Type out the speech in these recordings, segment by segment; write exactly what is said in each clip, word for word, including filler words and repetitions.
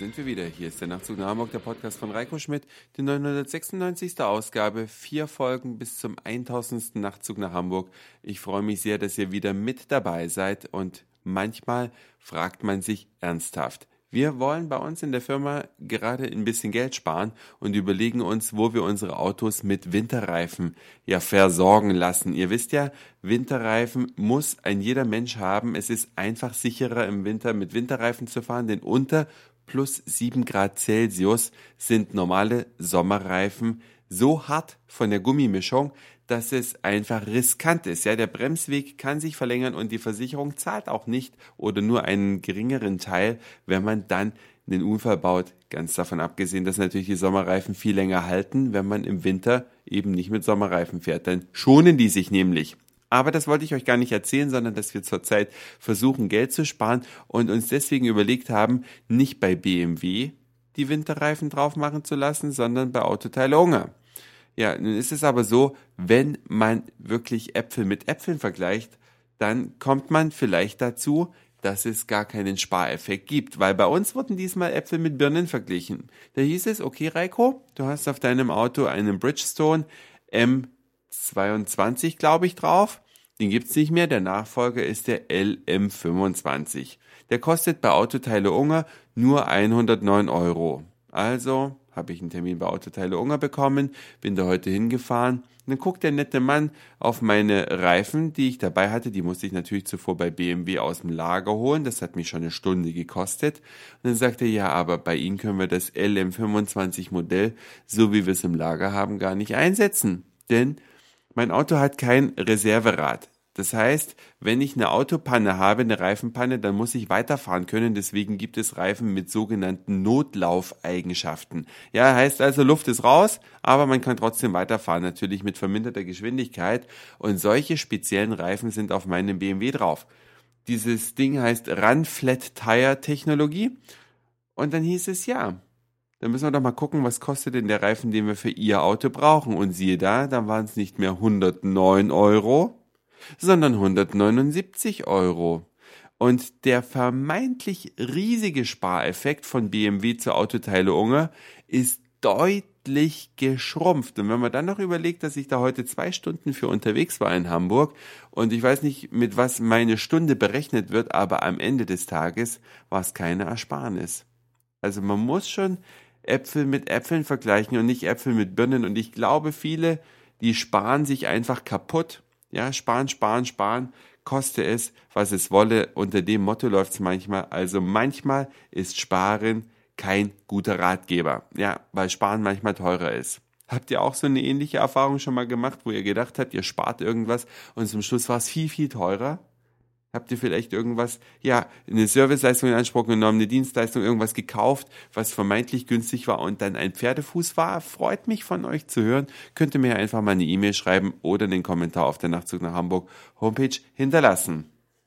sind wir wieder. Hier ist der Nachtzug nach Hamburg, der Podcast von Reiko Schmidt, die neunhundertsechsundneunzigste Ausgabe, vier Folgen bis zum tausendsten Nachtzug nach Hamburg. Ich freue mich sehr, dass ihr wieder mit dabei seid und manchmal fragt man sich ernsthaft. Wir wollen bei uns in der Firma gerade ein bisschen Geld sparen und überlegen uns, wo wir unsere Autos mit Winterreifen ja versorgen lassen. Ihr wisst ja, Winterreifen muss ein jeder Mensch haben. Es ist einfach sicherer im Winter mit Winterreifen zu fahren, denn unter plus sieben Grad Celsius sind normale Sommerreifen so hart von der Gummimischung, dass es einfach riskant ist. Ja, der Bremsweg kann sich verlängern und die Versicherung zahlt auch nicht oder nur einen geringeren Teil, wenn man dann einen Unfall baut. Ganz davon abgesehen, dass natürlich die Sommerreifen viel länger halten, wenn man im Winter eben nicht mit Sommerreifen fährt. Dann schonen die sich nämlich. Aber das wollte ich euch gar nicht erzählen, sondern dass wir zurzeit versuchen, Geld zu sparen und uns deswegen überlegt haben, nicht bei B M W die Winterreifen drauf machen zu lassen, sondern bei Autoteile Ungar. Ja, nun ist es aber so, wenn man wirklich Äpfel mit Äpfeln vergleicht, dann kommt man vielleicht dazu, dass es gar keinen Spareffekt gibt, weil bei uns wurden diesmal Äpfel mit Birnen verglichen. Da hieß es, okay Reiko, du hast auf deinem Auto einen Bridgestone M zweiundzwanzig, glaube ich, drauf. Den gibt's nicht mehr, der Nachfolger ist der L M fünfundzwanzig. Der kostet bei Autoteile Ungar nur hundertneun Euro. Also habe ich einen Termin bei Autoteile Ungar bekommen, bin da heute hingefahren. Und dann guckt der nette Mann auf meine Reifen, die ich dabei hatte. Die musste ich natürlich zuvor bei B M W aus dem Lager holen. Das hat mich schon eine Stunde gekostet. Und dann sagte er, ja, aber bei Ihnen können wir das L M fünfundzwanzig Modell, so wie wir es im Lager haben, gar nicht einsetzen. Denn mein Auto hat kein Reserverad. Das heißt, wenn ich eine Autopanne habe, eine Reifenpanne, dann muss ich weiterfahren können. Deswegen gibt es Reifen mit sogenannten Notlaufeigenschaften. Ja, heißt also, Luft ist raus, aber man kann trotzdem weiterfahren, natürlich mit verminderter Geschwindigkeit. Und solche speziellen Reifen sind auf meinem B M W drauf. Dieses Ding heißt Run Flat Tire Technologie. Und dann hieß es, ja, dann müssen wir doch mal gucken, was kostet denn der Reifen, den wir für Ihr Auto brauchen. Und siehe da, dann waren es nicht mehr hundertneun Euro, sondern hundertneunundsiebzig Euro. Und der vermeintlich riesige Spareffekt von B M W zu Autoteile Ungar ist deutlich geschrumpft. Und wenn man dann noch überlegt, dass ich da heute zwei Stunden für unterwegs war in Hamburg und ich weiß nicht, mit was meine Stunde berechnet wird, aber am Ende des Tages war es keine Ersparnis. Also man muss schon Äpfel mit Äpfeln vergleichen und nicht Äpfel mit Birnen. Und ich glaube, viele, die sparen sich einfach kaputt. Ja, sparen, sparen, sparen, koste es, was es wolle. Unter dem Motto läuft es manchmal. Also manchmal ist Sparen kein guter Ratgeber. Ja, weil Sparen manchmal teurer ist. Habt ihr auch so eine ähnliche Erfahrung schon mal gemacht, wo ihr gedacht habt, ihr spart irgendwas und zum Schluss war es viel, viel teurer? Habt ihr vielleicht irgendwas, ja, eine Serviceleistung in Anspruch genommen, eine Dienstleistung, irgendwas gekauft, was vermeintlich günstig war und dann ein Pferdefuß war? Freut mich von euch zu hören. Könnt ihr mir einfach mal eine E-Mail schreiben oder einen Kommentar auf der Nachtzug nach Hamburg Homepage hinterlassen.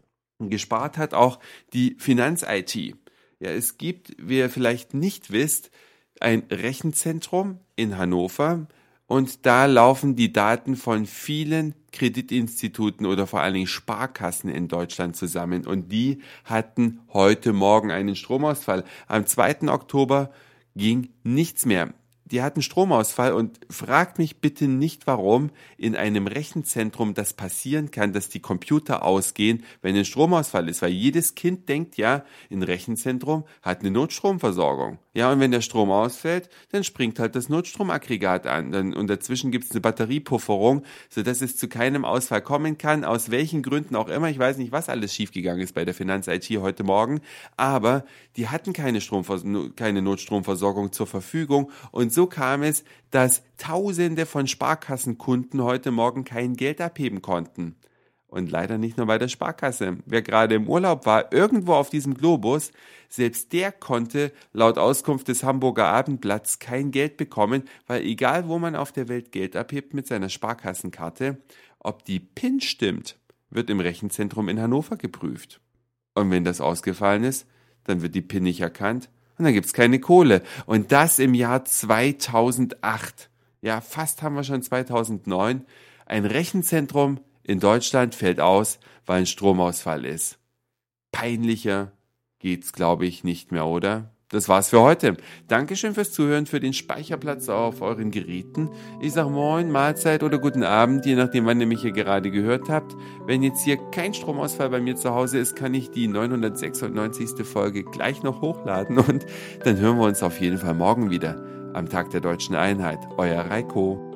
Gespart hat auch die Finanz-I T. Ja, es gibt, wie ihr vielleicht nicht wisst, ein Rechenzentrum in Hannover, und da laufen die Daten von vielen Kreditinstituten oder vor allen Dingen Sparkassen in Deutschland zusammen. Und die hatten heute Morgen einen Stromausfall. Am zweiten Oktober ging nichts mehr. Die hatten Stromausfall und fragt mich bitte nicht, warum in einem Rechenzentrum das passieren kann, dass die Computer ausgehen, wenn ein Stromausfall ist. Weil jedes Kind denkt ja, ein Rechenzentrum hat eine Notstromversorgung. Ja, und wenn der Strom ausfällt, dann springt halt das Notstromaggregat an. Dann, und dazwischen gibt es eine Batteriepufferung, sodass es zu keinem Ausfall kommen kann. Aus welchen Gründen auch immer. Ich weiß nicht, was alles schiefgegangen ist bei der Finanz-I T heute Morgen. Aber die hatten keine, Stromvers- keine Notstromversorgung zur Verfügung. Und so kam es, dass Tausende von Sparkassenkunden heute Morgen kein Geld abheben konnten. Und leider nicht nur bei der Sparkasse. Wer gerade im Urlaub war, irgendwo auf diesem Globus, selbst der konnte laut Auskunft des Hamburger Abendblatts kein Geld bekommen, weil egal wo man auf der Welt Geld abhebt mit seiner Sparkassenkarte, ob die PIN stimmt, wird im Rechenzentrum in Hannover geprüft. Und wenn das ausgefallen ist, dann wird die PIN nicht erkannt und dann gibt's keine Kohle. Und das im Jahr zweitausendacht. Ja, fast haben wir schon zweitausendneun. Ein Rechenzentrum in Deutschland fällt aus, weil ein Stromausfall ist. Peinlicher geht's, glaube ich, nicht mehr, oder? das war's für heute. Dankeschön fürs Zuhören, für den Speicherplatz auf euren Geräten. Ich sag Moin, Mahlzeit oder guten Abend, je nachdem, wann ihr mich hier gerade gehört habt. Wenn jetzt hier kein Stromausfall bei mir zu Hause ist, kann ich die neunhundertsechsundneunzigste Folge gleich noch hochladen und dann hören wir uns auf jeden Fall morgen wieder am Tag der Deutschen Einheit. Euer Reiko.